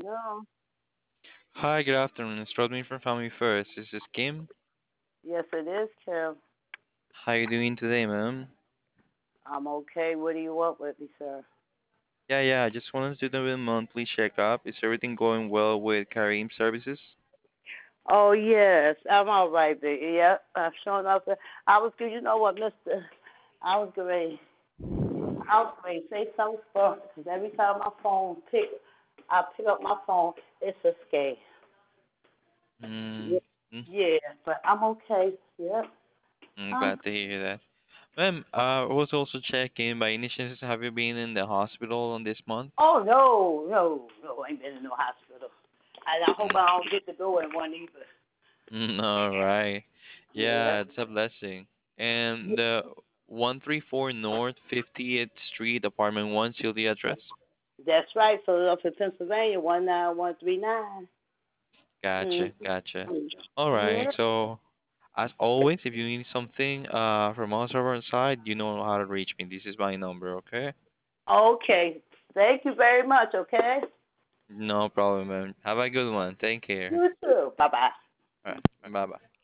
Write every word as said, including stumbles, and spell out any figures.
Hello. Hi, good afternoon. It's Rodney from Family First. This is Kim. Yes, it is, Kim. How you doing today, ma'am? I'm okay. What do you want with me, sir? Yeah, yeah, I just wanted to do a monthly checkup. Is everything going well with Kareem Services? Oh yes, I'm all right, baby. Yep, I've shown up. I was, you know what, Mister I was going, I was going to say something funny because every time my phone pick, I pick up my phone, it's a scam. Mm, Yeah, mm, yeah, but I'm okay. Yep. I'm Um. glad to hear that. Ma'am, uh, I was also checking by any chance have you been in the hospital on this month? Oh no, no, no. I ain't been in no hospital. And I hope Mm, I don't get to go in one either. mm, all right. Yeah. Yeah, it's a blessing. And the one three four North fiftieth Street, apartment one, still the address? That's right, Philadelphia, Pennsylvania, one nine one three nine. Gotcha, Mm-hmm. gotcha. All right, Yeah. so as always, if you need something uh from us over on side, you know how to reach me. This is my number, okay? Okay. Thank you very much. Okay. No problem, man. Have a good one. Take care. You too. Bye bye. All right. Bye bye.